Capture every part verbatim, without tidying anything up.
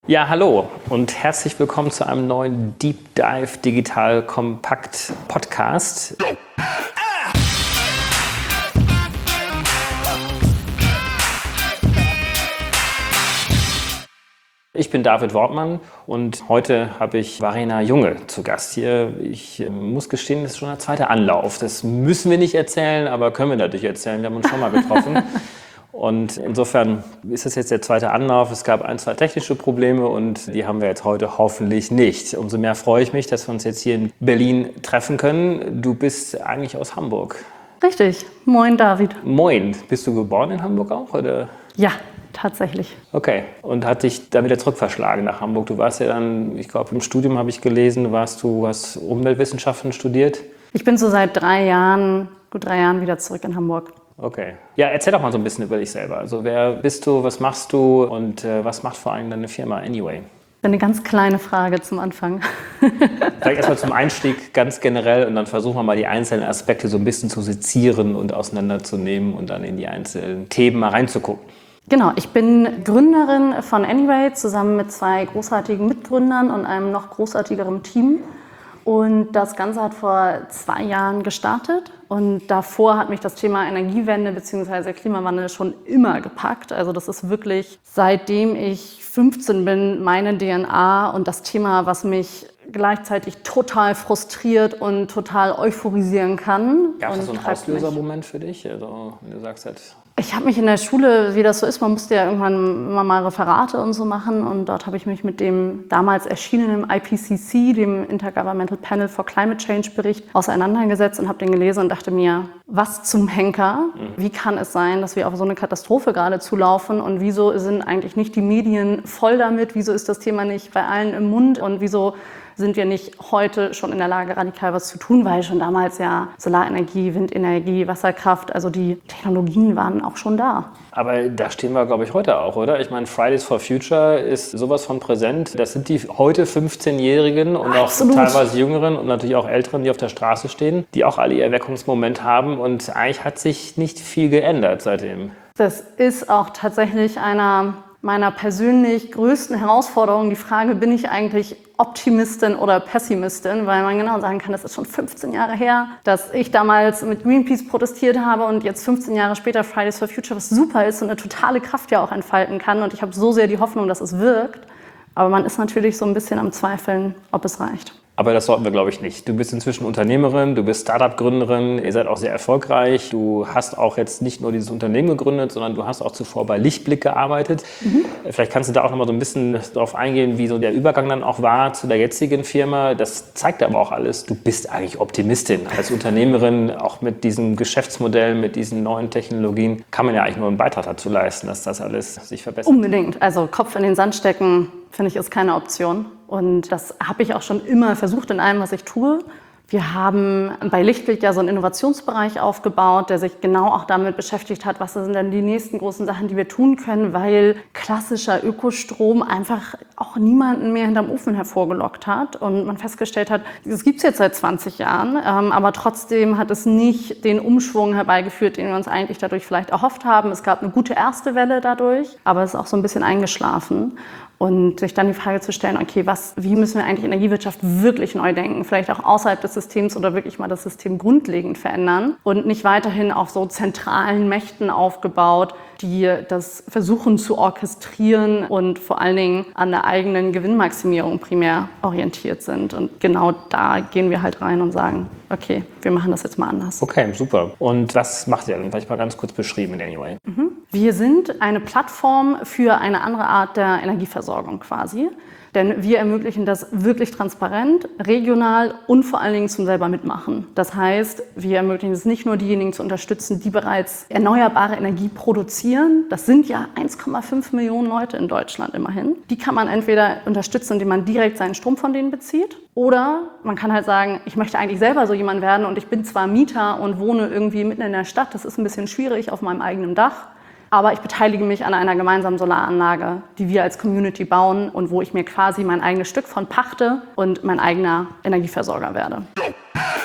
Ja, hallo und herzlich willkommen zu einem neuen Deep Dive Digital Kompakt Podcast. Ich bin David Wortmann und heute habe ich Verena Junge zu Gast hier. Ich äh, muss gestehen, das ist schon der zweite Anlauf. Das müssen wir nicht erzählen, aber können wir natürlich erzählen. Wir haben uns schon mal getroffen. Und insofern ist es jetzt der zweite Anlauf. Es gab ein, zwei technische Probleme und die haben wir jetzt heute hoffentlich nicht. Umso mehr freue ich mich, dass wir uns jetzt hier in Berlin treffen können. Du bist eigentlich aus Hamburg. Richtig. Moin, David. Moin. Bist du geboren in Hamburg auch, oder? Ja, tatsächlich. Okay. Und hat dich dann wieder zurückverschlagen nach Hamburg? Du warst ja dann, ich glaube, im Studium habe ich gelesen, warst du hast Umweltwissenschaften studiert? Ich bin so seit drei Jahren, gut drei Jahren wieder zurück in Hamburg. Okay. Ja, erzähl doch mal so ein bisschen über dich selber. Also wer bist du, was machst du und äh, was macht vor allem deine Firma Anyway? Eine ganz kleine Frage zum Anfang. Vielleicht erstmal zum Einstieg ganz generell und dann versuchen wir mal die einzelnen Aspekte so ein bisschen zu sezieren und auseinanderzunehmen und dann in die einzelnen Themen mal reinzugucken. Genau, ich bin Gründerin von Anyway zusammen mit zwei großartigen Mitgründern und einem noch großartigeren Team. Und das Ganze hat vor zwei Jahren gestartet und davor hat mich das Thema Energiewende bzw. Klimawandel schon immer gepackt. Also das ist wirklich, seitdem ich fünfzehn bin, meine D N A und das Thema, was mich gleichzeitig total frustriert und total euphorisieren kann. Gab es so einen Auslösermoment für dich? Also, wenn du sagst halt Ich habe mich in der Schule, wie das so ist, man musste ja irgendwann immer mal Referate und so machen und dort habe ich mich mit dem damals erschienenen I P C C, dem Intergovernmental Panel for Climate Change Bericht, auseinandergesetzt und habe den gelesen und dachte mir, was zum Henker? Wie kann es sein, dass wir auf so eine Katastrophe gerade zulaufen und wieso sind eigentlich nicht die Medien voll damit? Wieso ist das Thema nicht bei allen im Mund und wieso sind wir nicht heute schon in der Lage, radikal was zu tun, weil schon damals ja Solarenergie, Windenergie, Wasserkraft, also die Technologien waren auch schon da. Aber da stehen wir, glaube ich, heute auch, oder? Ich meine, Fridays for Future ist sowas von präsent. Das sind die heute fünfzehnjährigen und auch Absolut. Teilweise Jüngeren und natürlich auch Älteren, die auf der Straße stehen, die auch alle ihr Erweckungsmoment haben. Und eigentlich hat sich nicht viel geändert seitdem. Das ist auch tatsächlich einer meiner persönlich größten Herausforderungen. Die Frage, bin ich eigentlich Optimistin oder Pessimistin, weil man genau sagen kann, das ist schon fünfzehn Jahre her, dass ich damals mit Greenpeace protestiert habe und jetzt fünfzehn Jahre später Fridays for Future, was super ist und eine totale Kraft ja auch entfalten kann und ich habe so sehr die Hoffnung, dass es wirkt, aber man ist natürlich so ein bisschen am Zweifeln, ob es reicht. Aber das sollten wir, glaube ich, nicht. Du bist inzwischen Unternehmerin, du bist Startup-Gründerin, ihr seid auch sehr erfolgreich. Du hast auch jetzt nicht nur dieses Unternehmen gegründet, sondern du hast auch zuvor bei Lichtblick gearbeitet. Mhm. Vielleicht kannst du da auch noch mal so ein bisschen darauf eingehen, wie so der Übergang dann auch war zu der jetzigen Firma. Das zeigt aber auch alles, du bist eigentlich Optimistin. Als Unternehmerin, auch mit diesem Geschäftsmodell, mit diesen neuen Technologien, kann man ja eigentlich nur einen Beitrag dazu leisten, dass das alles sich verbessert. Unbedingt. Also Kopf in den Sand stecken, finde ich, ist keine Option. Und das habe ich auch schon immer versucht in allem, was ich tue. Wir haben bei Lichtblick ja so einen Innovationsbereich aufgebaut, der sich genau auch damit beschäftigt hat, was sind denn die nächsten großen Sachen, die wir tun können, weil klassischer Ökostrom einfach auch niemanden mehr hinterm Ofen hervorgelockt hat und man festgestellt hat, das gibt es jetzt seit zwanzig Jahren, ähm, aber trotzdem hat es nicht den Umschwung herbeigeführt, den wir uns eigentlich dadurch vielleicht erhofft haben. Es gab eine gute erste Welle dadurch, aber es ist auch so ein bisschen eingeschlafen. Und sich dann die Frage zu stellen, okay, was, wie müssen wir eigentlich Energiewirtschaft wirklich neu denken? Vielleicht auch außerhalb des Systems oder wirklich mal das System grundlegend verändern und nicht weiterhin auf so zentralen Mächten aufgebaut, die das versuchen zu orchestrieren und vor allen Dingen an der eigenen Gewinnmaximierung primär orientiert sind. Und genau da gehen wir halt rein und sagen, okay, wir machen das jetzt mal anders. Okay, super. Und was macht ihr denn? Vielleicht mal ganz kurz beschrieben in Anyway. Mhm. Wir sind eine Plattform für eine andere Art der Energieversorgung quasi. Denn wir ermöglichen das wirklich transparent, regional und vor allen Dingen zum selber mitmachen. Das heißt, wir ermöglichen es nicht nur diejenigen zu unterstützen, die bereits erneuerbare Energie produzieren. Das sind ja eins Komma fünf Millionen Leute in Deutschland immerhin. Die kann man entweder unterstützen, indem man direkt seinen Strom von denen bezieht. Oder man kann halt sagen, ich möchte eigentlich selber so jemand werden und ich bin zwar Mieter und wohne irgendwie mitten in der Stadt. Das ist ein bisschen schwierig auf meinem eigenen Dach. Aber ich beteilige mich an einer gemeinsamen Solaranlage, die wir als Community bauen und wo ich mir quasi mein eigenes Stück von pachte und mein eigener Energieversorger werde.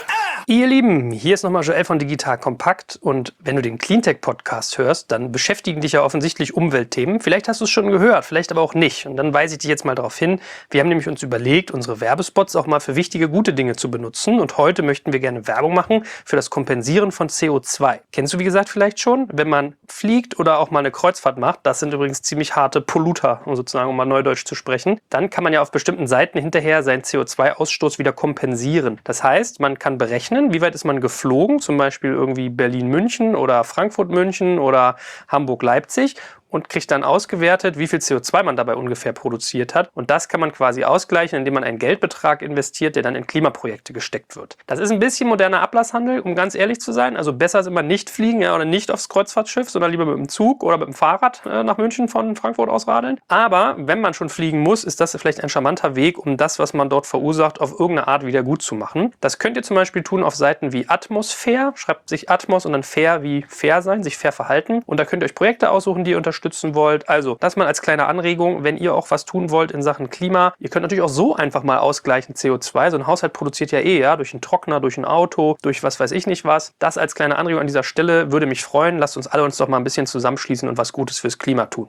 Ihr Lieben, hier ist nochmal Joel von Digital Kompakt und wenn du den Cleantech-Podcast hörst, dann beschäftigen dich ja offensichtlich Umweltthemen. Vielleicht hast du es schon gehört, vielleicht aber auch nicht. Und dann weise ich dich jetzt mal darauf hin, wir haben nämlich uns überlegt, unsere Werbespots auch mal für wichtige, gute Dinge zu benutzen und heute möchten wir gerne Werbung machen für das Kompensieren von C O zwei. Kennst du, wie gesagt, vielleicht schon? Wenn man fliegt oder auch mal eine Kreuzfahrt macht, das sind übrigens ziemlich harte Polluter, um sozusagen um mal Neudeutsch zu sprechen, dann kann man ja auf bestimmten Seiten hinterher seinen C O zwei Ausstoß wieder kompensieren. Das heißt, man kann berechnen, wie weit ist man geflogen, zum Beispiel irgendwie Berlin-München oder Frankfurt-München oder Hamburg-Leipzig und kriegt dann ausgewertet, wie viel C O zwei man dabei ungefähr produziert hat. Und das kann man quasi ausgleichen, indem man einen Geldbetrag investiert, der dann in Klimaprojekte gesteckt wird. Das ist ein bisschen moderner Ablasshandel, um ganz ehrlich zu sein. Also besser ist immer nicht fliegen, ja, oder nicht aufs Kreuzfahrtschiff, sondern lieber mit dem Zug oder mit dem Fahrrad äh, nach München von Frankfurt aus radeln. Aber wenn man schon fliegen muss, ist das vielleicht ein charmanter Weg, um das, was man dort verursacht, auf irgendeine Art wieder gut zu machen. Das könnt ihr zum Beispiel tun auf Seiten wie Atmosfair. Schreibt sich Atmos und dann fair wie fair sein, sich fair verhalten. Und da könnt ihr euch Projekte aussuchen, die ihr unterstützen wollt. Also das mal als kleine Anregung, wenn ihr auch was tun wollt in Sachen Klima. Ihr könnt natürlich auch so einfach mal ausgleichen C O zwei. So ein Haushalt produziert ja eh, ja, durch einen Trockner, durch ein Auto, durch was weiß ich nicht was. Das als kleine Anregung an dieser Stelle würde mich freuen. Lasst uns alle uns doch mal ein bisschen zusammenschließen und was Gutes fürs Klima tun.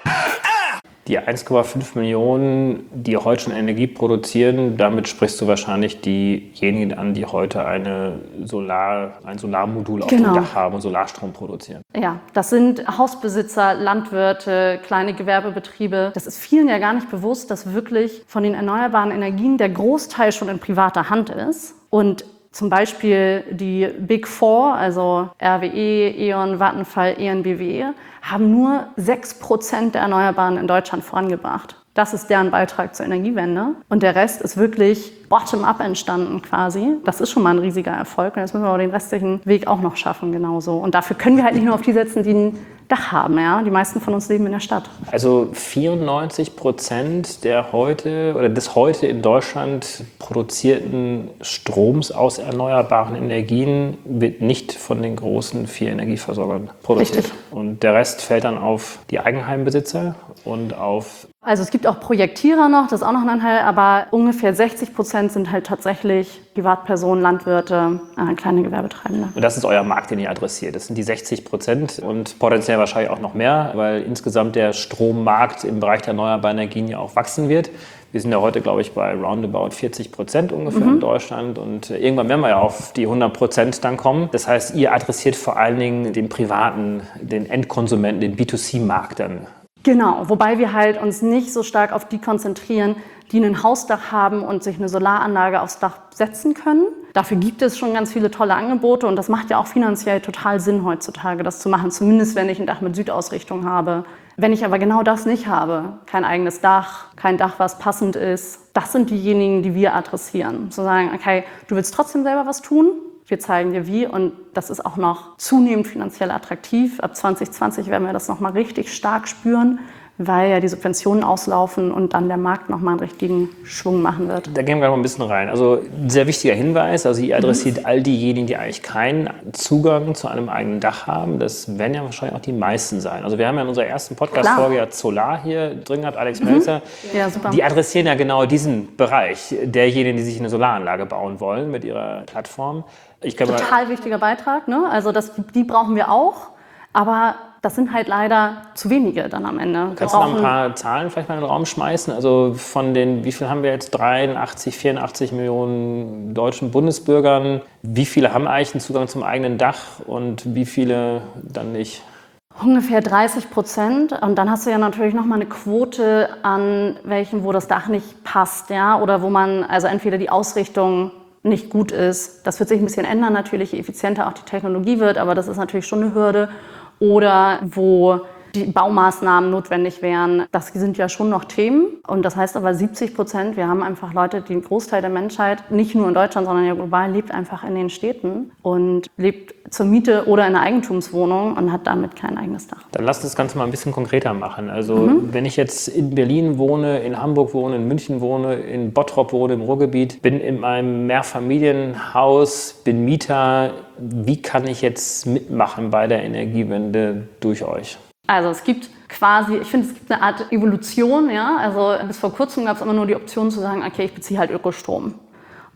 Die eins Komma fünf Millionen, die heute schon Energie produzieren, damit sprichst du wahrscheinlich diejenigen an, die heute eine Solar, ein Solarmodul auf Genau. dem Dach haben und Solarstrom produzieren. Ja, das sind Hausbesitzer, Landwirte, kleine Gewerbebetriebe. Das ist vielen ja gar nicht bewusst, dass wirklich von den erneuerbaren Energien der Großteil schon in privater Hand ist. Und zum Beispiel die Big Four, also R W E, E.ON, Vattenfall, E N B W, haben nur sechs Prozent der Erneuerbaren in Deutschland vorangebracht. Das ist deren Beitrag zur Energiewende. Und der Rest ist wirklich bottom-up entstanden quasi. Das ist schon mal ein riesiger Erfolg. Und jetzt müssen wir aber den restlichen Weg auch noch schaffen, genauso. Und dafür können wir halt nicht nur auf die setzen, die ein Dach haben. Ja? Die meisten von uns leben in der Stadt. Also vierundneunzig Prozent der heute oder des heute in Deutschland produzierten Stroms aus erneuerbaren Energien wird nicht von den großen vier Energieversorgern produziert. Richtig. Und der Rest fällt dann auf die Eigenheimbesitzer und auf... Also es gibt auch Projektierer noch, das ist auch noch ein Anteil, aber ungefähr sechzig Prozent sind halt tatsächlich Privatpersonen, Landwirte, äh, kleine Gewerbetreibende. Und das ist euer Markt, den ihr adressiert. Das sind die sechzig Prozent und potenziell wahrscheinlich auch noch mehr, weil insgesamt der Strommarkt im Bereich der erneuerbaren Energien ja auch wachsen wird. Wir sind ja heute, glaube ich, bei roundabout vierzig Prozent ungefähr mhm. in Deutschland und irgendwann werden wir ja auf die hundert Prozent dann kommen. Das heißt, ihr adressiert vor allen Dingen den privaten, den Endkonsumenten, den B zwei C-Markt dann. Genau, wobei wir halt uns nicht so stark auf die konzentrieren, die ein Hausdach haben und sich eine Solaranlage aufs Dach setzen können. Dafür gibt es schon ganz viele tolle Angebote und das macht ja auch finanziell total Sinn heutzutage, das zu machen, zumindest wenn ich ein Dach mit Südausrichtung habe. Wenn ich aber genau das nicht habe, kein eigenes Dach, kein Dach, was passend ist, das sind diejenigen, die wir adressieren. Zu sagen, okay, du willst trotzdem selber was tun, wir zeigen dir wie und das ist auch noch zunehmend finanziell attraktiv. Ab zwanzig zwanzig werden wir das nochmal richtig stark spüren, weil ja die Subventionen auslaufen und dann der Markt nochmal einen richtigen Schwung machen wird. Da gehen wir noch ein bisschen rein. Also ein sehr wichtiger Hinweis, also ihr adressiert mhm. all diejenigen, die eigentlich keinen Zugang zu einem eigenen Dach haben. Das werden ja wahrscheinlich auch die meisten sein. Also wir haben ja in unserer ersten Podcast-Folge ja Solar hier drin gehabt, Alex mhm. Melzer. Ja, super. Die adressieren ja genau diesen Bereich derjenigen, die sich eine Solaranlage bauen wollen mit ihrer Plattform. Ich glaube, total wichtiger Beitrag, ne? Also das, die brauchen wir auch, aber das sind halt leider zu wenige dann am Ende. Kannst du noch ein paar Zahlen vielleicht mal in den Raum schmeißen? Also von den, wie viel haben wir jetzt, dreiundachtzig, vierundachtzig Millionen deutschen Bundesbürgern? Wie viele haben eigentlich einen Zugang zum eigenen Dach und wie viele dann nicht? Ungefähr dreißig Prozent. Und dann hast du ja natürlich noch mal eine Quote an welchen, wo das Dach nicht passt, ja, oder wo man, also entweder die Ausrichtung nicht gut ist. Das wird sich ein bisschen ändern natürlich, je effizienter auch die Technologie wird, aber das ist natürlich schon eine Hürde. Oder wo die Baumaßnahmen notwendig wären. Das sind ja schon noch Themen. Und das heißt aber siebzig Prozent, wir haben einfach Leute, die ein Großteil der Menschheit, nicht nur in Deutschland, sondern ja global, lebt einfach in den Städten und lebt zur Miete oder in einer Eigentumswohnung und hat damit kein eigenes Dach. Dann lass das Ganze mal ein bisschen konkreter machen. Also mhm. wenn ich jetzt in Berlin wohne, in Hamburg wohne, in München wohne, in Bottrop wohne, im Ruhrgebiet, bin in meinem Mehrfamilienhaus, bin Mieter, wie kann ich jetzt mitmachen bei der Energiewende durch euch? Also es gibt quasi, ich finde, es gibt eine Art Evolution, ja. Also bis vor kurzem gab es immer nur die Option zu sagen, okay, ich beziehe halt Ökostrom.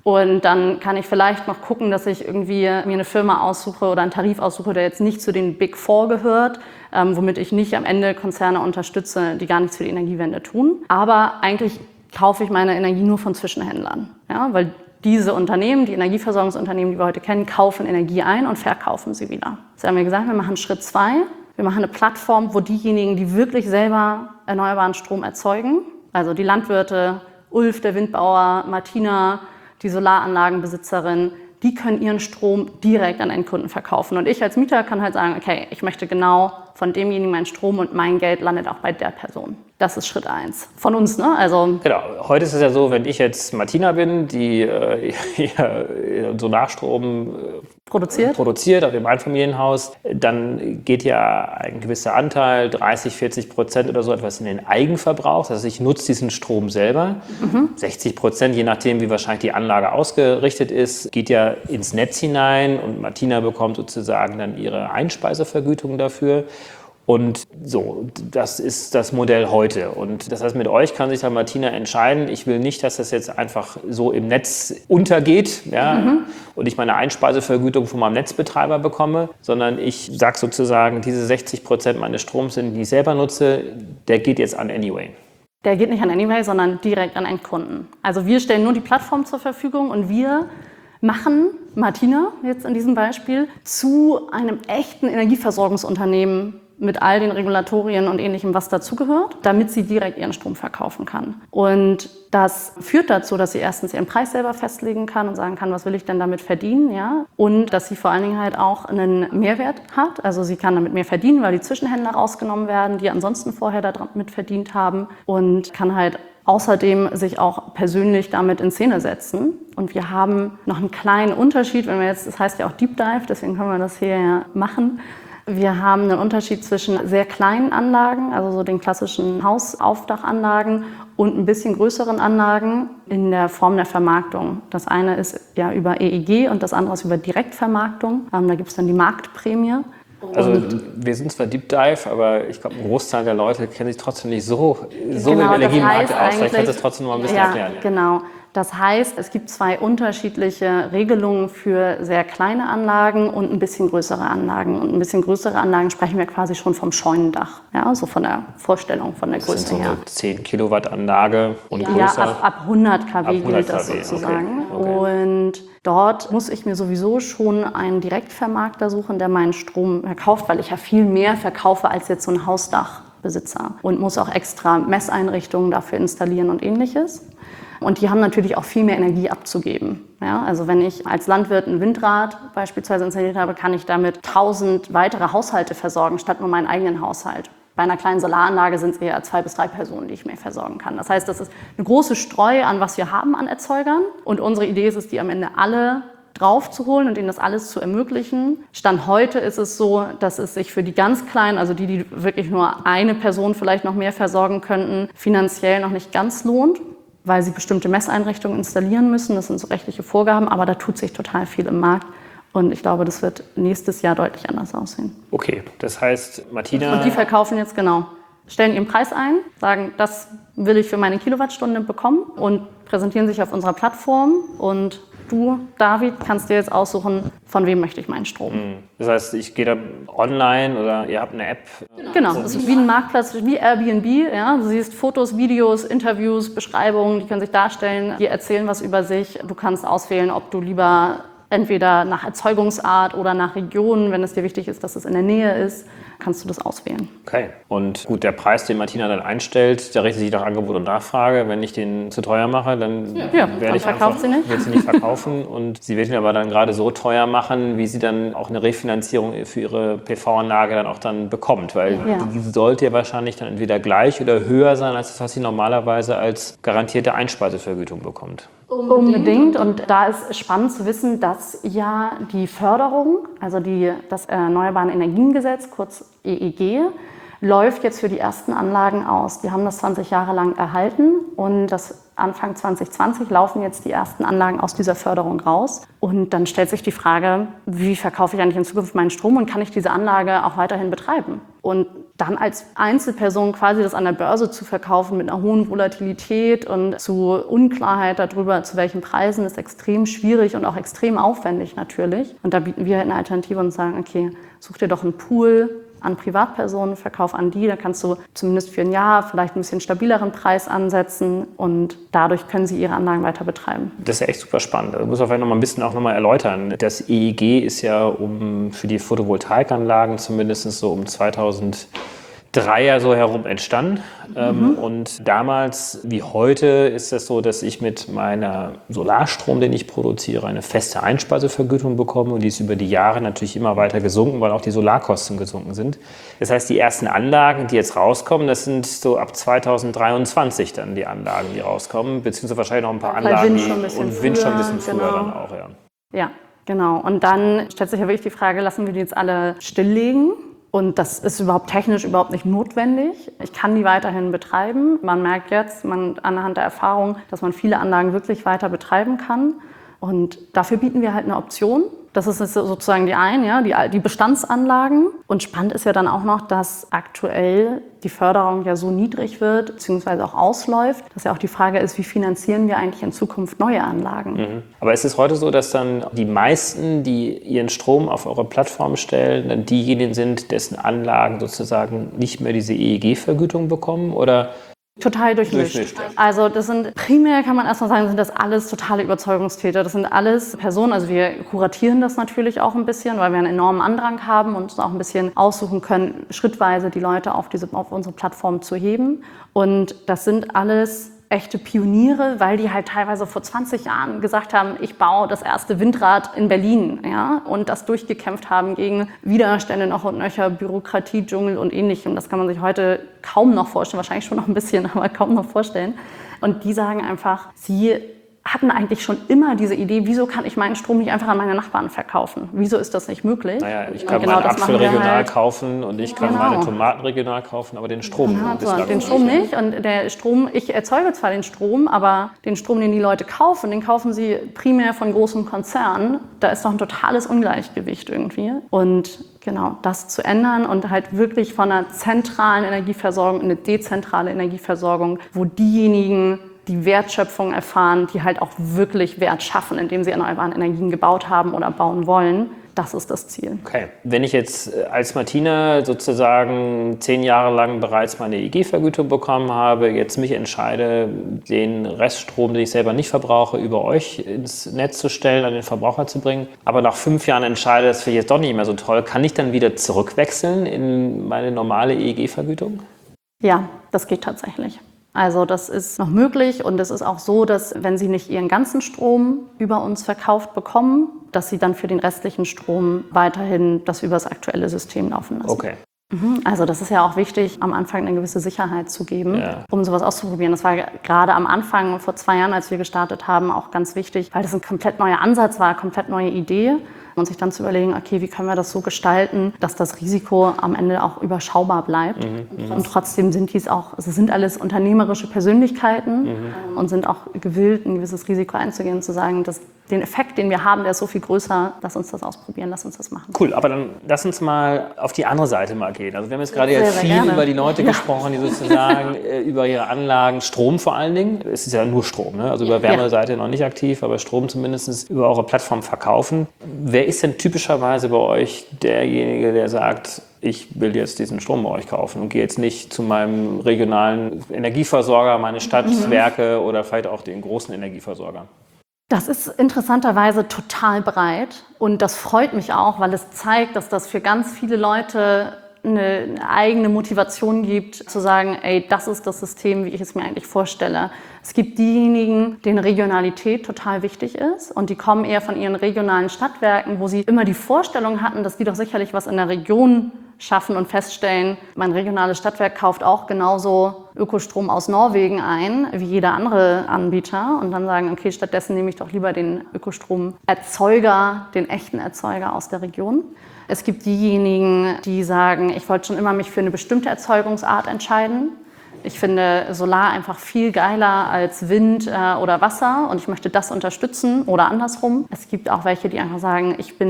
Und dann kann ich vielleicht noch gucken, dass ich irgendwie mir eine Firma aussuche oder einen Tarif aussuche, der jetzt nicht zu den Big Four gehört, ähm, womit ich nicht am Ende Konzerne unterstütze, die gar nichts für die Energiewende tun. Aber eigentlich kaufe ich meine Energie nur von Zwischenhändlern, ja, weil diese Unternehmen, die Energieversorgungsunternehmen, die wir heute kennen, kaufen Energie ein und verkaufen sie wieder. Das haben wir gesagt, wir machen Schritt zwei. Wir machen eine Plattform, wo diejenigen, die wirklich selber erneuerbaren Strom erzeugen, also die Landwirte, Ulf, der Windbauer, Martina, die Solaranlagenbesitzerin, die können ihren Strom direkt an Endkunden verkaufen. Und ich als Mieter kann halt sagen, okay, ich möchte genau von demjenigen meinen Strom und mein Geld landet auch bei der Person. Das ist Schritt eins. Von uns, ne? Also genau. Heute ist es ja so, wenn ich jetzt Martina bin, die äh, Solarstrom äh, produziert. produziert auf ihrem Einfamilienhaus, dann geht ja ein gewisser Anteil, dreißig, vierzig Prozent oder so etwas in den Eigenverbrauch. Das heißt, ich nutze diesen Strom selber. Mhm. sechzig Prozent, je nachdem, wie wahrscheinlich die Anlage ausgerichtet ist, geht ja ins Netz hinein und Martina bekommt sozusagen dann ihre Einspeisevergütung dafür. Und so, das ist das Modell heute. Und das heißt, mit euch kann sich dann Martina entscheiden, ich will nicht, dass das jetzt einfach so im Netz untergeht, ja, mhm. und ich meine Einspeisevergütung von meinem Netzbetreiber bekomme, sondern ich sage sozusagen, diese sechzig Prozent meines Stroms, den ich selber nutze, der geht jetzt an Anyway. Der geht nicht an Anyway, sondern direkt an Endkunden. Also wir stellen nur die Plattform zur Verfügung und wir machen Martina jetzt in diesem Beispiel zu einem echten Energieversorgungsunternehmen mit all den Regulatorien und Ähnlichem, was dazugehört, damit sie direkt ihren Strom verkaufen kann. Und das führt dazu, dass sie erstens ihren Preis selber festlegen kann und sagen kann, was will ich denn damit verdienen, ja? Und dass sie vor allen Dingen halt auch einen Mehrwert hat. Also sie kann damit mehr verdienen, weil die Zwischenhändler rausgenommen werden, die ansonsten vorher damit verdient haben, und kann halt außerdem sich auch persönlich damit in Szene setzen. Und wir haben noch einen kleinen Unterschied, wenn wir jetzt, das heißt ja auch Deep Dive, deswegen können wir das hier ja machen. Wir haben einen Unterschied zwischen sehr kleinen Anlagen, also so den klassischen Hausaufdachanlagen, und ein bisschen größeren Anlagen in der Form der Vermarktung. Das eine ist ja über E E G und das andere ist über Direktvermarktung. Da gibt es dann die Marktprämie. Also wir sind zwar Deep Dive, aber ich glaube, ein Großteil der Leute kennt sich trotzdem nicht so, so genau, mit dem Energiemarkt aus. Vielleicht kannst du es trotzdem noch ein bisschen ja, erklären. Ja. Genau. Das heißt, es gibt zwei unterschiedliche Regelungen für sehr kleine Anlagen und ein bisschen größere Anlagen. Und ein bisschen größere Anlagen sprechen wir quasi schon vom Scheunendach, ja, so von der Vorstellung, von der das Größe sind so her. Eine zehn Kilowatt Anlage und ja, größer? Ja, ab, ab hundert Kilowatt gilt das K W, sozusagen. Okay. Okay. Und dort muss ich mir sowieso schon einen Direktvermarkter suchen, der meinen Strom verkauft, weil ich ja viel mehr verkaufe als jetzt so ein Hausdachbesitzer. Und muss auch extra Messeinrichtungen dafür installieren und Ähnliches. Und die haben natürlich auch viel mehr Energie abzugeben. Ja, also wenn ich als Landwirt ein Windrad beispielsweise installiert habe, kann ich damit tausend weitere Haushalte versorgen, statt nur meinen eigenen Haushalt. Bei einer kleinen Solaranlage sind es eher zwei bis drei Personen, die ich mehr versorgen kann. Das heißt, das ist eine große Streu an, was wir haben an Erzeugern. Und unsere Idee ist es, die am Ende alle draufzuholen und ihnen das alles zu ermöglichen. Stand heute ist es so, dass es sich für die ganz Kleinen, also die, die wirklich nur eine Person vielleicht noch mehr versorgen könnten, finanziell noch nicht ganz lohnt, weil sie bestimmte Messeinrichtungen installieren müssen. Das sind so rechtliche Vorgaben, aber da tut sich total viel im Markt. Und ich glaube, das wird nächstes Jahr deutlich anders aussehen. Okay, das heißt, Martina... Und die verkaufen jetzt, genau, stellen ihren Preis ein, sagen, das will ich für meine Kilowattstunde bekommen und präsentieren sich auf unserer Plattform. Und du, David, kannst dir jetzt aussuchen, von wem möchte ich meinen Strom. Das heißt, ich gehe da online oder ihr habt eine App? Genau, das ist wie ein Marktplatz, wie Airbnb. Ja? Du siehst Fotos, Videos, Interviews, Beschreibungen, die können sich darstellen, die erzählen was über sich. Du kannst auswählen, ob du lieber entweder nach Erzeugungsart oder nach Region, wenn es dir wichtig ist, dass es in der Nähe ist, kannst du das auswählen. Okay. Und gut, der Preis, den Martina dann einstellt, der richtet sich nach Angebot und Nachfrage. Wenn ich den zu teuer mache, dann ja, werde dann ich verkauft einfach, sie nicht. wird sie nicht verkaufen. Und sie wird ihn aber dann gerade so teuer machen, wie sie dann auch eine Refinanzierung für ihre P V-Anlage dann auch dann bekommt. Weil ja. die sollte ja wahrscheinlich dann entweder gleich oder höher sein, als das, was sie normalerweise als garantierte Einspeisevergütung bekommt. Unbedingt. Und da ist spannend zu wissen, dass ja die Förderung, also die, das Erneuerbare Energiengesetz, kurz E E G, läuft jetzt für die ersten Anlagen aus. Die haben das zwanzig Jahre lang erhalten und das Anfang zwanzig zwanzig laufen jetzt die ersten Anlagen aus dieser Förderung raus. Und dann stellt sich die Frage, wie verkaufe ich eigentlich in Zukunft meinen Strom und kann ich diese Anlage auch weiterhin betreiben? Und dann als Einzelperson quasi das an der Börse zu verkaufen mit einer hohen Volatilität und zu Unklarheit darüber, zu welchen Preisen, ist extrem schwierig und auch extrem aufwendig natürlich. Und da bieten wir halt eine Alternative und sagen, okay, such dir doch einen Pool an Privatpersonen, verkauf an die, da kannst du zumindest für ein Jahr vielleicht ein bisschen stabileren Preis ansetzen und dadurch können sie ihre Anlagen weiter betreiben. Das ist ja echt super spannend. Das muss man vielleicht noch mal ein bisschen auch noch mal erläutern. Das E E G ist ja um für die Photovoltaikanlagen zumindest so um zweitausenddrei ja so herum entstanden. Mhm. Und damals wie heute ist es so, dass ich mit meiner Solarstrom, den ich produziere, eine feste Einspeisevergütung bekomme. Und die ist über die Jahre natürlich immer weiter gesunken, weil auch die Solarkosten gesunken sind. Das heißt, die ersten Anlagen, die jetzt rauskommen, das sind so ab zweitausenddreiundzwanzig dann die Anlagen, die rauskommen. Beziehungsweise wahrscheinlich noch ein paar Anlagen, Wind schon ein bisschen und Wind schon ein bisschen früher, früher genau. dann auch. Ja. Ja, genau. Und dann stellt sich ja wirklich die Frage, lassen wir die jetzt alle stilllegen? Und das ist überhaupt technisch überhaupt nicht notwendig. Ich kann die weiterhin betreiben. Man merkt jetzt man, anhand der Erfahrung, dass man viele Anlagen wirklich weiter betreiben kann. Und dafür bieten wir halt eine Option. Das ist sozusagen die eine, ja, die, die Bestandsanlagen. Und spannend ist ja dann auch noch, dass aktuell die Förderung ja so niedrig wird, beziehungsweise auch ausläuft, dass ja auch die Frage ist, wie finanzieren wir eigentlich in Zukunft neue Anlagen? Mhm. Aber ist es heute so, dass dann die meisten, die ihren Strom auf eure Plattform stellen, dann diejenigen sind, dessen Anlagen sozusagen nicht mehr diese E E G-Vergütung bekommen? Oder Total durchmischt. durchmischt ja. Also das sind, primär kann man erstmal sagen, sind das alles totale Überzeugungstäter. Das sind alles Personen, also wir kuratieren das natürlich auch ein bisschen, weil wir einen enormen Andrang haben und uns auch ein bisschen aussuchen können, schrittweise die Leute auf, diese, auf unsere Plattform zu heben. Und das sind alles echte Pioniere, weil die halt teilweise vor zwanzig Jahren gesagt haben, ich baue das erste Windrad in Berlin, ja, und das durchgekämpft haben gegen Widerstände noch und nöcher, Bürokratie, Dschungel und Ähnlichem. Das kann man sich heute kaum noch vorstellen, wahrscheinlich schon noch ein bisschen, aber kaum noch vorstellen. Und die sagen einfach, sie hatten eigentlich schon immer diese Idee, wieso kann ich meinen Strom nicht einfach an meine Nachbarn verkaufen? Wieso ist das nicht möglich? Naja, ich kann genau meinen Apfel regional halt. kaufen und ich kann Genau. meine Tomaten regional kaufen, aber den Strom Ja, bislang so, den noch Strom nicht. nicht. Und der Strom, ich erzeuge zwar den Strom, aber den Strom, den die Leute kaufen, den kaufen sie primär von großen Konzernen. Da ist doch ein totales Ungleichgewicht irgendwie. Und genau, das zu ändern und halt wirklich von einer zentralen Energieversorgung in eine dezentrale Energieversorgung, wo diejenigen die Wertschöpfung erfahren, die halt auch wirklich Wert schaffen, indem sie erneuerbare Energien gebaut haben oder bauen wollen. Das ist das Ziel. Okay. Wenn ich jetzt als Martina sozusagen zehn Jahre lang bereits meine E E G-Vergütung bekommen habe, jetzt mich entscheide, den Reststrom, den ich selber nicht verbrauche, über euch ins Netz zu stellen, an den Verbraucher zu bringen, aber nach fünf Jahren entscheide, das finde ich jetzt doch nicht mehr so toll, kann ich dann wieder zurückwechseln in meine normale E E G-Vergütung? Ja, das geht tatsächlich. Also das ist noch möglich und es ist auch so, dass wenn Sie nicht Ihren ganzen Strom über uns verkauft bekommen, dass Sie dann für den restlichen Strom weiterhin das über das aktuelle System laufen lassen. Okay. Also das ist ja auch wichtig, am Anfang eine gewisse Sicherheit zu geben, Ja. um sowas auszuprobieren. Das war gerade am Anfang, vor zwei Jahren, als wir gestartet haben, auch ganz wichtig, weil das ein komplett neuer Ansatz war, eine komplett neue Idee. Und sich dann zu überlegen, okay, wie können wir das so gestalten, dass das Risiko am Ende auch überschaubar bleibt. Mhm, und trotzdem sind dies auch, also sind alles unternehmerische Persönlichkeiten mhm. und sind auch gewillt, ein gewisses Risiko einzugehen und zu sagen, dass den Effekt, den wir haben, der ist so viel größer, lass uns das ausprobieren, lass uns das machen. Cool, aber dann lass uns mal auf die andere Seite mal gehen. Also wir haben jetzt gerade Sehr, ja sehr viel gerne. über die Leute Ja. gesprochen, die sozusagen äh, über ihre Anlagen, Strom vor allen Dingen, es ist ja nur Strom, ne? Also über Wärme Ja. seid ihr noch nicht aktiv, aber Strom zumindest über eure Plattform verkaufen. Wer ist denn typischerweise bei euch derjenige, der sagt, ich will jetzt diesen Strom bei euch kaufen und gehe jetzt nicht zu meinem regionalen Energieversorger, meine Stadtwerke mhm. oder vielleicht auch den großen Energieversorger? Das ist interessanterweise total breit und das freut mich auch, weil es zeigt, dass das für ganz viele Leute eine eigene Motivation gibt, zu sagen, ey, das ist das System, wie ich es mir eigentlich vorstelle. Es gibt diejenigen, denen Regionalität total wichtig ist und die kommen eher von ihren regionalen Stadtwerken, wo sie immer die Vorstellung hatten, dass die doch sicherlich was in der Region schaffen und feststellen, mein regionales Stadtwerk kauft auch genauso Ökostrom aus Norwegen ein, wie jeder andere Anbieter und dann sagen, okay, stattdessen nehme ich doch lieber den Ökostromerzeuger, den echten Erzeuger aus der Region. Es gibt diejenigen, die sagen, ich wollte schon immer mich für eine bestimmte Erzeugungsart entscheiden. Ich finde Solar einfach viel geiler als Wind äh, oder Wasser und ich möchte das unterstützen oder andersrum. Es gibt auch welche, die einfach sagen, ich bin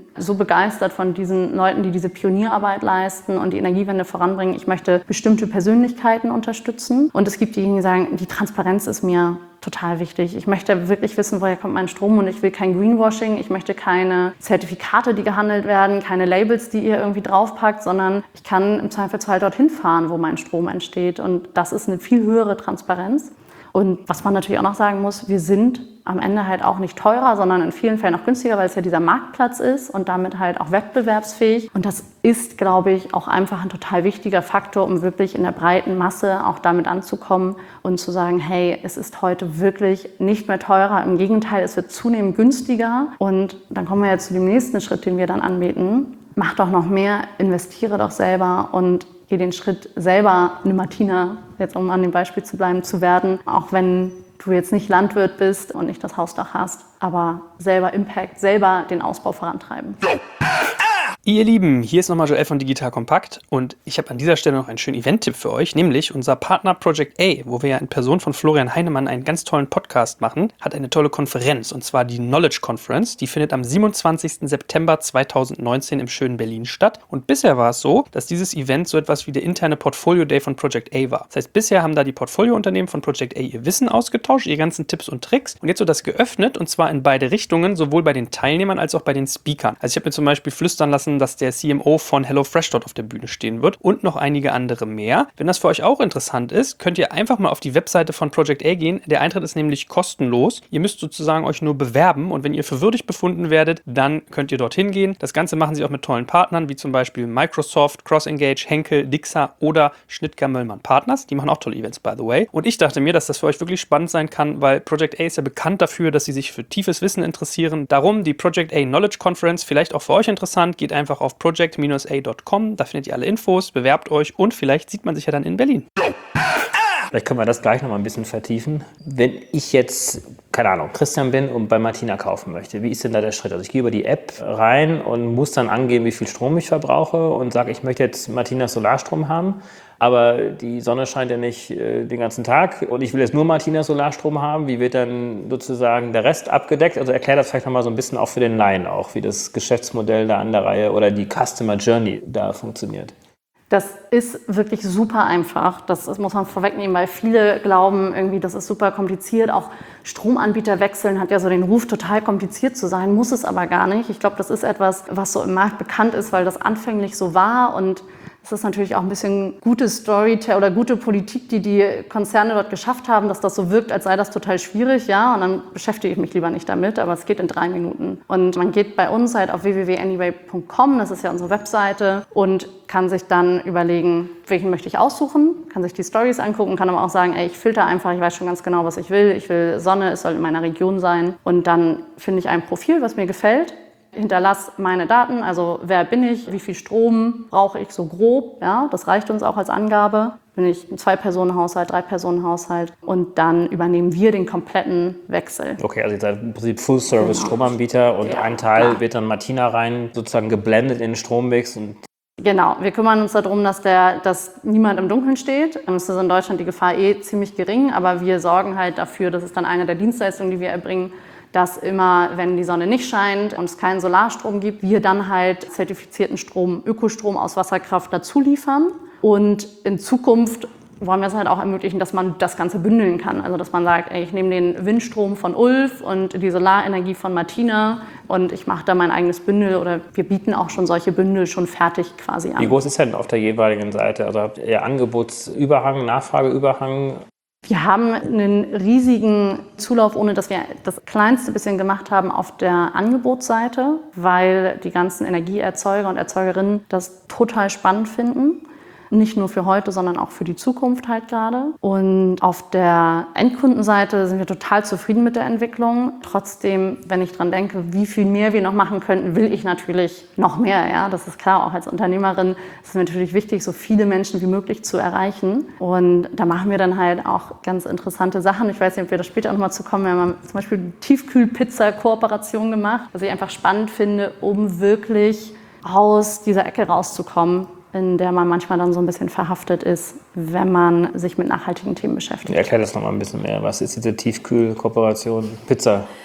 so begeistert von diesen Leuten, die diese Pionierarbeit leisten und die Energiewende voranbringen. Ich möchte bestimmte Persönlichkeiten unterstützen. Und es gibt diejenigen, die sagen, die Transparenz ist mir total wichtig. Ich möchte wirklich wissen, woher kommt mein Strom und ich will kein Greenwashing. Ich möchte keine Zertifikate, die gehandelt werden, keine Labels, die ihr irgendwie draufpackt, sondern ich kann im Zweifelsfall dorthin fahren, wo mein Strom entsteht. Und das ist eine viel höhere Transparenz. Und was man natürlich auch noch sagen muss, wir sind am Ende halt auch nicht teurer, sondern in vielen Fällen auch günstiger, weil es ja dieser Marktplatz ist und damit halt auch wettbewerbsfähig. Und das ist, glaube ich, auch einfach ein total wichtiger Faktor, um wirklich in der breiten Masse auch damit anzukommen und zu sagen, hey, es ist heute wirklich nicht mehr teurer. Im Gegenteil, es wird zunehmend günstiger. Und dann kommen wir jetzt zu dem nächsten Schritt, den wir dann anbieten. Mach doch noch mehr, investiere doch selber und geh den Schritt selber eine Martina, jetzt um an dem Beispiel zu bleiben, zu werden, auch wenn du jetzt nicht Landwirt bist und nicht das Hausdach hast, aber selber Impact, selber den Ausbau vorantreiben. Ihr Lieben, hier ist nochmal Joel von Digital Compact und ich habe an dieser Stelle noch einen schönen Event-Tipp für euch, nämlich unser Partner Project A, wo wir ja in Person von Florian Heinemann einen ganz tollen Podcast machen, hat eine tolle Konferenz und zwar die Knowledge Conference. Die findet am siebenundzwanzigsten September zweitausendneunzehn im schönen Berlin statt und bisher war es so, dass dieses Event so etwas wie der interne Portfolio Day von Project A war. Das heißt, bisher haben da die Portfoliounternehmen von Project A ihr Wissen ausgetauscht, ihre ganzen Tipps und Tricks und jetzt wird das geöffnet und zwar in beide Richtungen, sowohl bei den Teilnehmern als auch bei den Speakern. Also ich habe mir zum Beispiel flüstern lassen, dass der C M O von HelloFresh dort auf der Bühne stehen wird und noch einige andere mehr. Wenn das für euch auch interessant ist, könnt ihr einfach mal auf die Webseite von Project A gehen. Der Eintritt ist nämlich kostenlos. Ihr müsst sozusagen euch nur bewerben und wenn ihr für würdig befunden werdet, dann könnt ihr dorthin gehen. Das Ganze machen sie auch mit tollen Partnern, wie zum Beispiel Microsoft, CrossEngage, Henkel, Dixa oder Schnittger-Möllmann Partners. Die machen auch tolle Events, by the way. Und ich dachte mir, dass das für euch wirklich spannend sein kann, weil Project A ist ja bekannt dafür, dass sie sich für tiefes Wissen interessieren. Darum die Project A Knowledge Conference, vielleicht auch für euch interessant. Geht einfach auf project a punkt com, da findet ihr alle Infos, bewerbt euch und vielleicht sieht man sich ja dann in Berlin. Vielleicht können wir das gleich noch mal ein bisschen vertiefen. Wenn ich jetzt, keine Ahnung, Christian bin und bei Martina kaufen möchte, wie ist denn da der Schritt? Also ich gehe über die App rein und muss dann angeben, wie viel Strom ich verbrauche und sage, ich möchte jetzt Martinas Solarstrom haben, aber die Sonne scheint ja nicht äh, den ganzen Tag und ich will jetzt nur Martinas Solarstrom haben. Wie wird dann sozusagen der Rest abgedeckt? Also erklär das vielleicht noch mal so ein bisschen auch für den Laien auch, wie das Geschäftsmodell da an der Reihe oder die Customer Journey da funktioniert. Das ist wirklich super einfach. Das, das muss man vorwegnehmen, weil viele glauben irgendwie, das ist super kompliziert. Auch Stromanbieter wechseln hat ja so den Ruf, total kompliziert zu sein, muss es aber gar nicht. Ich glaube, das ist etwas, was so im Markt bekannt ist, weil das anfänglich so war und es ist natürlich auch ein bisschen gute Storytelling oder gute Politik, die die Konzerne dort geschafft haben, dass das so wirkt, als sei das total schwierig, ja, und dann beschäftige ich mich lieber nicht damit, aber es geht in drei Minuten. Und man geht bei uns halt auf w w w punkt anyway punkt com, das ist ja unsere Webseite, und kann sich dann überlegen, welchen möchte ich aussuchen, kann sich die Stories angucken, kann aber auch sagen, ey, ich filter einfach, ich weiß schon ganz genau, was ich will, ich will Sonne, es soll in meiner Region sein, und dann finde ich ein Profil, was mir gefällt. Hinterlasse meine Daten, also wer bin ich, wie viel Strom brauche ich so grob, ja, das reicht uns auch als Angabe. Bin ich ein Zwei-Personen-Haushalt, Drei-Personen-Haushalt, und dann übernehmen wir den kompletten Wechsel. Okay, also ihr seid im Prinzip Full-Service-Stromanbieter und ja, ein Teil klar. wird dann Martina rein sozusagen geblendet in den Strommix. Und Genau, wir kümmern uns darum, dass, der, dass niemand im Dunkeln steht. Es ist in Deutschland die Gefahr eh ziemlich gering, aber wir sorgen halt dafür, das ist dann eine der Dienstleistungen, die wir erbringen, dass immer, wenn die Sonne nicht scheint und es keinen Solarstrom gibt, wir dann halt zertifizierten Strom, Ökostrom aus Wasserkraft dazu liefern. Und in Zukunft wollen wir es halt auch ermöglichen, dass man das Ganze bündeln kann. Also dass man sagt, ey, ich nehme den Windstrom von Ulf und die Solarenergie von Martina und ich mache da mein eigenes Bündel, oder wir bieten auch schon solche Bündel schon fertig quasi an. Wie groß ist denn auf der jeweiligen Seite? Also habt ihr Angebotsüberhang, Nachfrageüberhang? Wir haben einen riesigen Zulauf, ohne dass wir das kleinste bisschen gemacht haben auf der Angebotsseite, weil die ganzen Energieerzeuger und Erzeugerinnen das total spannend finden. Nicht nur für heute, sondern auch für die Zukunft halt gerade. Und auf der Endkundenseite sind wir total zufrieden mit der Entwicklung. Trotzdem, wenn ich dran denke, wie viel mehr wir noch machen könnten, will ich natürlich noch mehr. Ja, das ist klar. Auch als Unternehmerin ist es natürlich wichtig, so viele Menschen wie möglich zu erreichen. Und da machen wir dann halt auch ganz interessante Sachen. Ich weiß nicht, ob wir da später noch mal zu kommen. Wir haben zum Beispiel eine Tiefkühlpizza-Kooperation gemacht, was ich einfach spannend finde, um wirklich aus dieser Ecke rauszukommen, in der man manchmal dann so ein bisschen verhaftet ist, wenn man sich mit nachhaltigen Themen beschäftigt. Erklär das noch mal ein bisschen mehr. Was ist diese Tiefkühlkooperation Pizza?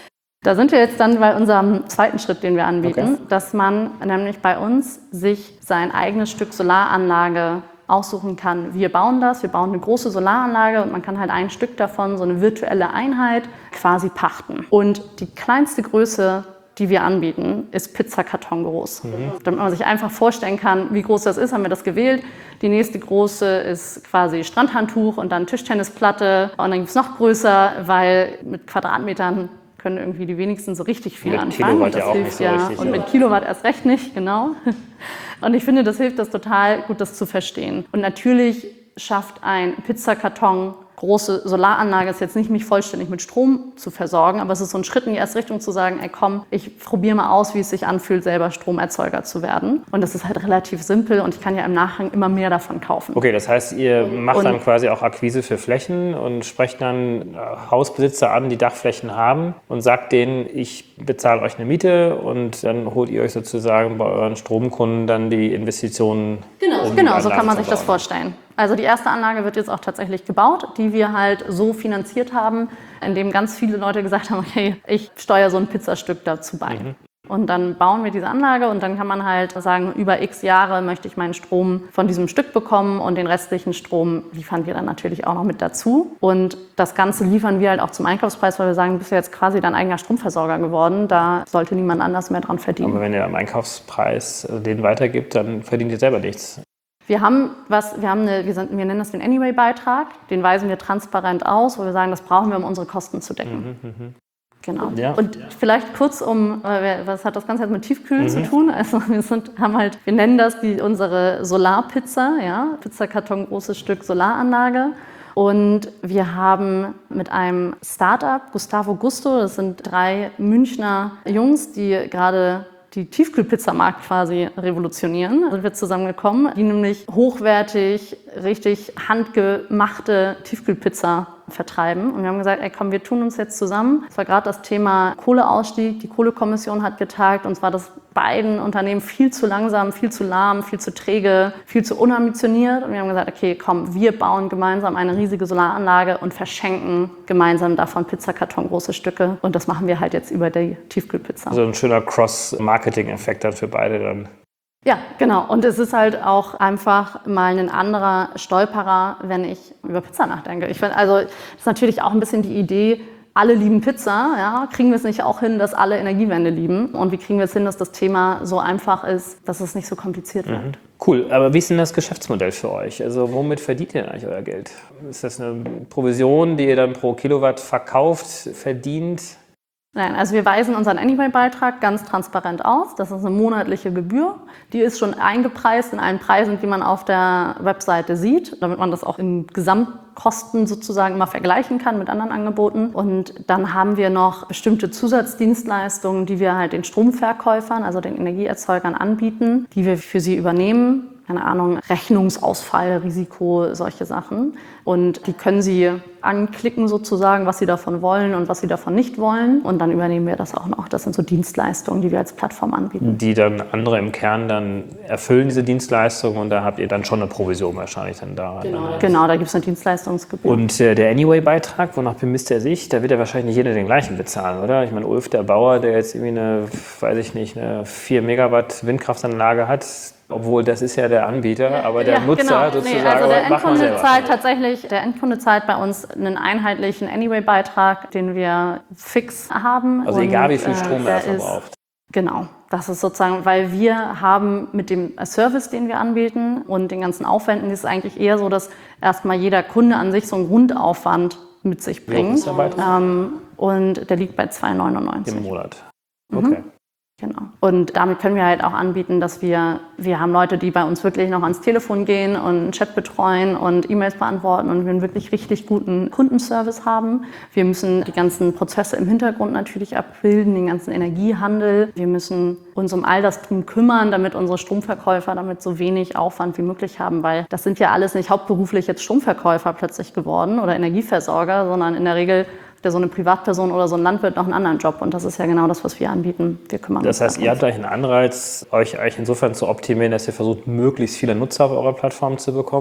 Da sind wir jetzt dann bei unserem zweiten Schritt, den wir anbieten, Okay. dass man nämlich bei uns sich sein eigenes Stück Solaranlage aussuchen kann. Wir bauen das, wir bauen eine große Solaranlage und man kann halt ein Stück davon, so eine virtuelle Einheit, quasi pachten. Und die kleinste Größe, die wir anbieten, ist Pizzakarton groß. Mhm. Damit man sich einfach vorstellen kann, wie groß das ist, haben wir das gewählt. Die nächste große ist quasi Strandhandtuch und dann Tischtennisplatte. Und dann gibt es noch größer, weil mit Quadratmetern können irgendwie die wenigsten so richtig viel mit anfangen. Kilowatt das ja auch hilft nicht so ja. richtig, Und oder? mit Kilowatt erst recht nicht, genau. Und ich finde, das hilft das total gut, das zu verstehen. Und natürlich schafft ein Pizzakarton große Solaranlage ist jetzt nicht, mich vollständig mit Strom zu versorgen, aber es ist so ein Schritt in die erste Richtung zu sagen, ey komm, ich probiere mal aus, wie es sich anfühlt, selber Stromerzeuger zu werden. Und das ist halt relativ simpel und ich kann ja im Nachgang immer mehr davon kaufen. Okay, das heißt, ihr macht Und- dann quasi auch Akquise für Flächen und sprecht dann äh, Hausbesitzer an, die Dachflächen haben und sagt denen, ich bezahle euch eine Miete und dann holt ihr euch sozusagen bei euren Stromkunden dann die Investitionen. Genau, um die genau so Anlage kann man zu sich das bauen. vorstellen. Also die erste Anlage wird jetzt auch tatsächlich gebaut, die wir halt so finanziert haben, indem ganz viele Leute gesagt haben, okay, ich steuere so ein Pizzastück dazu bei. Mhm. Und dann bauen wir diese Anlage und dann kann man halt sagen, über x Jahre möchte ich meinen Strom von diesem Stück bekommen und den restlichen Strom liefern wir dann natürlich auch noch mit dazu. Und das Ganze liefern wir halt auch zum Einkaufspreis, weil wir sagen, du bist ja jetzt quasi dein eigener Stromversorger geworden, da sollte niemand anders mehr dran verdienen. Aber wenn ihr am Einkaufspreis äh, den weitergibt, dann verdient ihr selber nichts. Wir haben was, wir haben eine, wir, sind, wir nennen das den Anyway-Beitrag, den weisen wir transparent aus, wo wir sagen, das brauchen wir, um unsere Kosten zu decken. Mhm, Genau. Ja. Und vielleicht kurz um, weil wir, was hat das Ganze jetzt mit Tiefkühlen Mhm. zu tun? Also wir sind, haben halt, wir nennen das die, unsere Solarpizza, ja, Pizzakarton, großes Stück Solaranlage. Und wir haben mit einem Startup, Gustavo Gusto, das sind drei Münchner Jungs, die gerade die Tiefkühlpizzamarkt quasi revolutionieren. Da sind wir zusammengekommen, die nämlich hochwertig, richtig handgemachte Tiefkühlpizza vertreiben. Und wir haben gesagt, ey komm, wir tun uns jetzt zusammen. Es war gerade das Thema Kohleausstieg. Die Kohlekommission hat getagt. Und zwar, dass beiden Unternehmen viel zu langsam, viel zu lahm, viel zu träge, viel zu unambitioniert. Und wir haben gesagt, okay, komm, wir bauen gemeinsam eine riesige Solaranlage und verschenken gemeinsam davon Pizzakarton große Stücke. Und das machen wir halt jetzt über die Tiefkühlpizza. Also ein schöner Cross-Marketing-Effekt dann für beide dann. Ja, genau. Und es ist halt auch einfach mal ein anderer Stolperer, wenn ich über Pizza nachdenke. Ich finde, also das ist natürlich auch ein bisschen die Idee, alle lieben Pizza, ja, kriegen wir es nicht auch hin, dass alle Energiewende lieben? Und wie kriegen wir es hin, dass das Thema so einfach ist, dass es nicht so kompliziert wird? Mhm. Cool, aber wie ist denn das Geschäftsmodell für euch? Also womit verdient ihr denn eigentlich euer Geld? Ist das eine Provision, die ihr dann pro Kilowatt verkauft, verdient? Nein, also wir weisen unseren Anyway-Beitrag ganz transparent aus. Das ist eine monatliche Gebühr. Die ist schon eingepreist in allen Preisen, die man auf der Webseite sieht, damit man das auch in Gesamtkosten sozusagen immer vergleichen kann mit anderen Angeboten. Und dann haben wir noch bestimmte Zusatzdienstleistungen, die wir halt den Stromverkäufern, also den Energieerzeugern anbieten, die wir für sie übernehmen. Keine Ahnung, Rechnungsausfall, Risiko, solche Sachen. Und die können Sie anklicken sozusagen, was Sie davon wollen und was Sie davon nicht wollen. Und dann übernehmen wir das auch noch. Das sind so Dienstleistungen, die wir als Plattform anbieten. Die dann andere im Kern dann erfüllen, diese Dienstleistungen, und da habt ihr dann schon eine Provision wahrscheinlich dann daran. Genau, genau, da gibt es eine Dienstleistungsgebühr. Und äh, der Anyway-Beitrag, wonach bemisst er sich? Da wird ja wahrscheinlich nicht jeder den gleichen bezahlen, oder? Ich meine, Ulf, der Bauer, der jetzt irgendwie eine, weiß ich nicht, eine vier Megawatt Windkraftanlage hat, obwohl das ist ja der Anbieter, aber der Ja, Nutzer genau. sozusagen, Nee, also der mach mal Endkunde selber. zahlt tatsächlich, der Endkunde zahlt bei uns einen einheitlichen Anyway-Beitrag, den wir fix haben. Also Und, egal, wie viel äh, Strom der er ist- verbraucht. Genau, das ist sozusagen, weil wir haben mit dem Service, den wir anbieten und den ganzen Aufwänden, ist es eigentlich eher so, dass erstmal jeder Kunde an sich so einen Grundaufwand mit sich Wie hoch bringt. ist der Beitrag? Ähm, und der liegt bei zwei neunundneunzig. Im Monat. Mhm. Okay. Genau. Und damit können wir halt auch anbieten, dass wir, wir haben Leute, die bei uns wirklich noch ans Telefon gehen und einen Chat betreuen und E-Mails beantworten und wir einen wirklich richtig guten Kundenservice haben. Wir müssen die ganzen Prozesse im Hintergrund natürlich abbilden, den ganzen Energiehandel. Wir müssen uns um all das drum kümmern, damit unsere Stromverkäufer damit so wenig Aufwand wie möglich haben, weil das sind ja alles nicht hauptberuflich jetzt Stromverkäufer plötzlich geworden oder Energieversorger, sondern in der Regel der so eine Privatperson oder so ein Landwirt noch einen anderen Job. Und das ist ja genau das, was wir anbieten. Wir kümmern Das uns heißt, darum. ihr habt euch einen Anreiz, euch eigentlich insofern zu optimieren, dass ihr versucht, möglichst viele Nutzer auf eurer Plattform zu bekommen.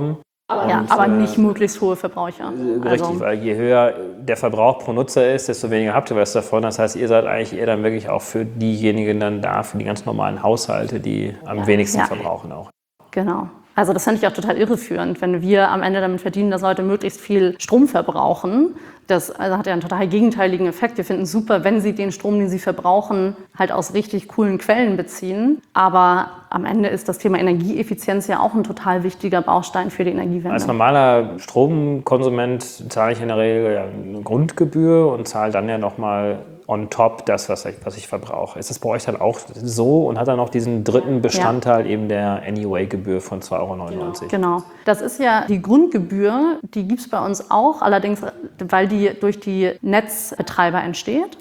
Aber, ja, aber nicht möglichst hohe Verbraucher. Richtig, also, weil je höher der Verbrauch pro Nutzer ist, desto weniger habt ihr was davon. Das heißt, ihr seid eigentlich eher dann wirklich auch für diejenigen dann da, für die ganz normalen Haushalte, die am ja, wenigsten ja. verbrauchen auch. Genau. Also das fände ich auch total irreführend, wenn wir am Ende damit verdienen, dass Leute möglichst viel Strom verbrauchen. Das also hat ja einen total gegenteiligen Effekt. Wir finden es super, wenn sie den Strom, den sie verbrauchen, halt aus richtig coolen Quellen beziehen. Aber am Ende ist das Thema Energieeffizienz ja auch ein total wichtiger Baustein für die Energiewende. Als normaler Stromkonsument zahle ich in der Regel ja eine Grundgebühr und zahle dann ja nochmal on top das, was ich, was ich verbrauche. Ist das bei euch dann auch so und hat dann auch diesen dritten Bestandteil ja. eben der Anyway-Gebühr von zwei Euro neunundneunzig? Genau. Das ist ja die Grundgebühr, die gibt es bei uns auch, allerdings, weil die durch die Netzbetreiber entsteht.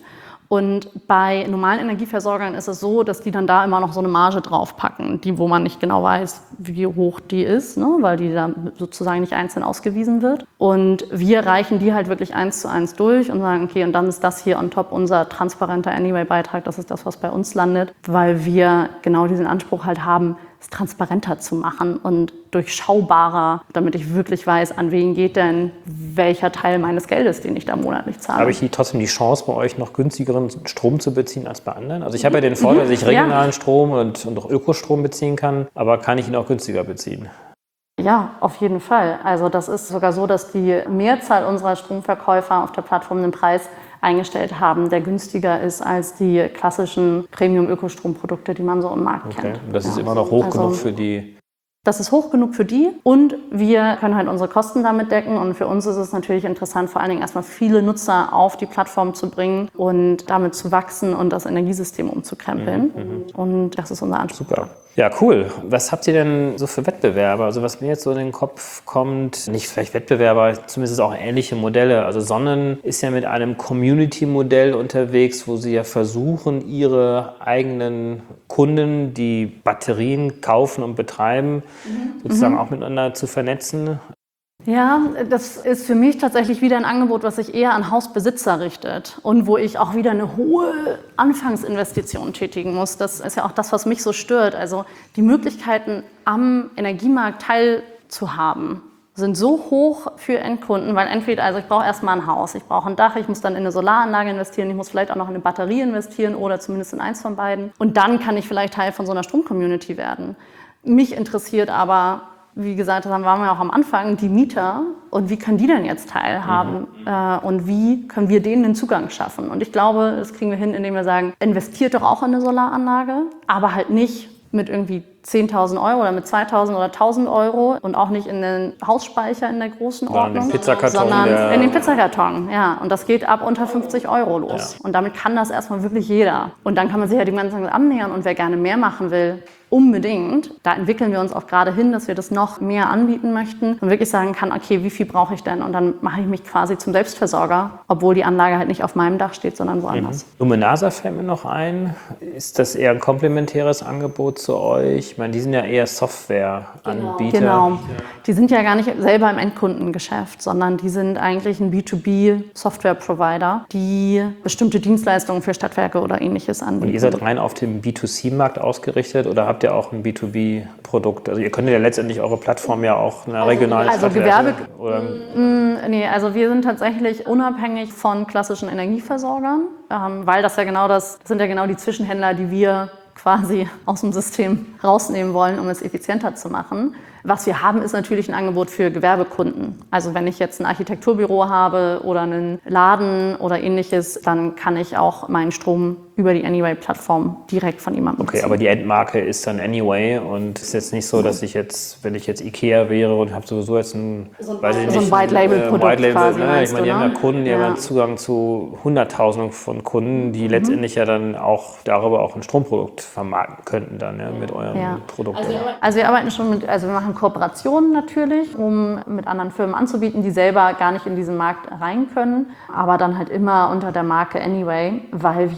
Und bei normalen Energieversorgern ist es so, dass die dann da immer noch so eine Marge draufpacken, die, wo man nicht genau weiß, wie hoch die ist, ne, weil die da sozusagen nicht einzeln ausgewiesen wird. Und wir reichen die halt wirklich eins zu eins durch und sagen, okay, und dann ist das hier on top unser transparenter Anyway-Beitrag, das ist das, was bei uns landet, weil wir genau diesen Anspruch halt haben, es transparenter zu machen und durchschaubarer, damit ich wirklich weiß, an wen geht denn welcher Teil meines Geldes, den ich da monatlich zahle. Habe ich die, trotzdem die Chance, bei euch noch günstigeren Strom zu beziehen als bei anderen? Also ich habe ja den Vorteil, dass ich regionalen ja. Strom und, und auch Ökostrom beziehen kann, aber kann ich ihn auch günstiger beziehen? Ja, auf jeden Fall. Also das ist sogar so, dass die Mehrzahl unserer Stromverkäufer auf der Plattform den Preis eingestellt haben, der günstiger ist als die klassischen Premium-Ökostromprodukte, die man so im Markt okay. kennt. Und das ist ja. immer noch hoch also, genug für die... Das ist hoch genug für die und wir können halt unsere Kosten damit decken und für uns ist es natürlich interessant, vor allen Dingen erstmal viele Nutzer auf die Plattform zu bringen und damit zu wachsen und das Energiesystem umzukrempeln. Mhm. Und das ist unser Anspruch. Super. Ja, cool. Was habt ihr denn so für Wettbewerber? Also was mir jetzt so in den Kopf kommt, nicht vielleicht Wettbewerber, zumindest auch ähnliche Modelle. Also Sonnen ist ja mit einem Community-Modell unterwegs, wo sie ja versuchen, ihre eigenen Kunden, die Batterien kaufen und betreiben, mhm. sozusagen mhm. auch miteinander zu vernetzen. Ja, das ist für mich tatsächlich wieder ein Angebot, was sich eher an Hausbesitzer richtet und wo ich auch wieder eine hohe Anfangsinvestition tätigen muss. Das ist ja auch das, was mich so stört. Also die Möglichkeiten am Energiemarkt teilzuhaben sind so hoch für Endkunden, weil entweder, also ich brauche erstmal ein Haus, ich brauche ein Dach, ich muss dann in eine Solaranlage investieren, ich muss vielleicht auch noch in eine Batterie investieren oder zumindest in eins von beiden. Und dann kann ich vielleicht Teil von so einer Stromcommunity werden. Mich interessiert aber, wie gesagt, das waren wir auch am Anfang, die Mieter und wie können die denn jetzt teilhaben mhm. äh, und wie können wir denen den Zugang schaffen? Und ich glaube, das kriegen wir hin, indem wir sagen, investiert doch auch in eine Solaranlage, aber halt nicht mit irgendwie zehntausend Euro oder mit zweitausend oder tausend Euro und auch nicht in den Hausspeicher in der großen Ordnung, in den Pizzakarton, sondern der in den Pizzakarton. Ja, und das geht ab unter fünfzig Euro los. Ja. Und damit kann das erstmal wirklich jeder. Und dann kann man sich ja dem Ganzen annähern und wer gerne mehr machen will, unbedingt. Da entwickeln wir uns auch gerade hin, dass wir das noch mehr anbieten möchten und wirklich sagen kann, okay, wie viel brauche ich denn? Und dann mache ich mich quasi zum Selbstversorger, obwohl die Anlage halt nicht auf meinem Dach steht, sondern woanders. Mhm. Luminasa fällt mir noch ein. Ist das eher ein komplementäres Angebot zu euch? Ich meine, die sind ja eher Softwareanbieter. Genau. Die sind ja gar nicht selber im Endkundengeschäft, sondern die sind eigentlich ein B zwei B-Software-Provider, die bestimmte Dienstleistungen für Stadtwerke oder Ähnliches anbieten. Und ihr seid rein auf den B zwei C-Markt ausgerichtet oder habt ihr auch ein B zwei B-Produkt? Also ihr könnt ja letztendlich eure Plattform ja auch einer regionalen Also Stadtwerke Gewerbe... Oder Mm, nee, also wir sind tatsächlich unabhängig von klassischen Energieversorgern, ähm, weil das ja genau das, das sind ja genau die Zwischenhändler, die wir quasi aus dem System rausnehmen wollen, um es effizienter zu machen. Was wir haben, ist natürlich ein Angebot für Gewerbekunden. Also wenn ich jetzt ein Architekturbüro habe oder einen Laden oder Ähnliches, dann kann ich auch meinen Strom über die Anyway-Plattform direkt von jemandem beziehen. Okay, aber die Endmarke ist dann Anyway und es ist jetzt nicht so, dass ich jetzt, wenn ich jetzt Ikea wäre und habe sowieso jetzt ein, so ein, weiß ich so nicht, ein White-Label-Produkt White Label, quasi, ne? Ich meine, die du, haben ja ne? Kunden, die ja. haben Zugang zu Hunderttausenden von Kunden, die mhm. letztendlich ja dann auch darüber auch ein Stromprodukt vermarkten könnten dann ja, mit eurem ja. Produkt. Also, also wir arbeiten schon mit, also wir machen Kooperationen natürlich, um mit anderen Firmen anzubieten, die selber gar nicht in diesen Markt rein können, aber dann halt immer unter der Marke Anyway, weil wir halt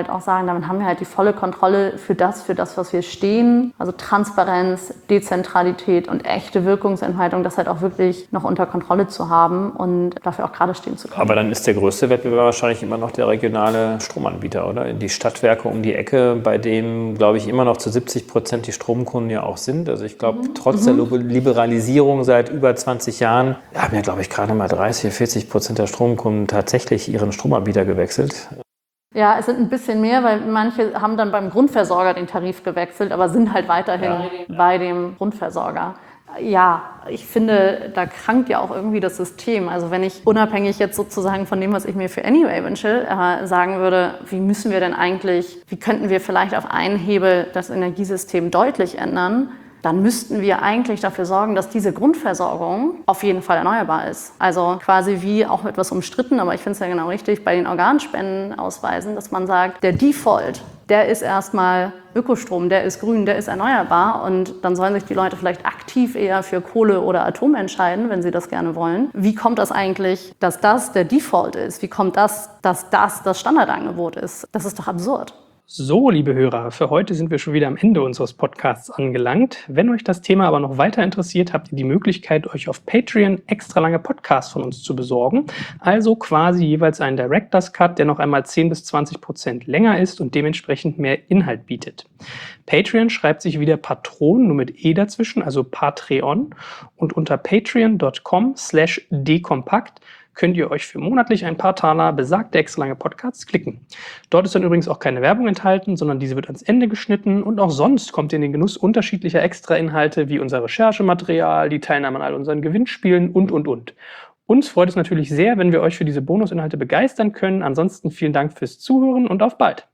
halt auch sagen, damit haben wir halt die volle Kontrolle für das, für das, was wir stehen. Also Transparenz, Dezentralität und echte Wirkungsentfaltung, das halt auch wirklich noch unter Kontrolle zu haben und dafür auch gerade stehen zu können. Aber dann ist der größte Wettbewerb wahrscheinlich immer noch der regionale Stromanbieter, oder? Die Stadtwerke um die Ecke, bei dem, glaube ich, immer noch zu siebzig Prozent die Stromkunden ja auch sind. Also ich glaube, mhm. trotz mhm. der Liberalisierung seit über zwanzig Jahren haben ja, glaube ich, gerade mal dreißig, vierzig Prozent der Stromkunden tatsächlich ihren Stromanbieter gewechselt. Ja, es sind ein bisschen mehr, weil manche haben dann beim Grundversorger den Tarif gewechselt, aber sind halt weiterhin ja. bei dem Grundversorger. Ja, ich finde, da krankt ja auch irgendwie das System. Also wenn ich unabhängig jetzt sozusagen von dem, was ich mir für Anyway wünsche, äh, sagen würde, wie müssen wir denn eigentlich, wie könnten wir vielleicht auf einen Hebel das Energiesystem deutlich ändern, dann müssten wir eigentlich dafür sorgen, dass diese Grundversorgung auf jeden Fall erneuerbar ist. Also quasi wie auch etwas umstritten, aber ich finde es ja genau richtig, bei den Organspendenausweisen, dass man sagt, der Default, der ist erstmal Ökostrom, der ist grün, der ist erneuerbar und dann sollen sich die Leute vielleicht aktiv eher für Kohle oder Atom entscheiden, wenn sie das gerne wollen. Wie kommt das eigentlich, dass das der Default ist? Wie kommt das, dass das das Standardangebot ist? Das ist doch absurd. So, liebe Hörer, für heute sind wir schon wieder am Ende unseres Podcasts angelangt. Wenn euch das Thema aber noch weiter interessiert, habt ihr die Möglichkeit, euch auf Patreon extra lange Podcasts von uns zu besorgen. Also quasi jeweils einen Director's Cut, der noch einmal zehn bis zwanzig Prozent länger ist und dementsprechend mehr Inhalt bietet. Patreon schreibt sich wieder Patron, nur mit E dazwischen, also Patreon. Und unter patreon.com slash dekompakt könnt ihr euch für monatlich ein paar Taler besagte extra lange Podcasts klicken. Dort ist dann übrigens auch keine Werbung enthalten, sondern diese wird ans Ende geschnitten und auch sonst kommt ihr in den Genuss unterschiedlicher Extrainhalte wie unser Recherchematerial, die Teilnahme an all unseren Gewinnspielen und, und, und. Uns freut es natürlich sehr, wenn wir euch für diese Bonusinhalte begeistern können. Ansonsten vielen Dank fürs Zuhören und auf bald!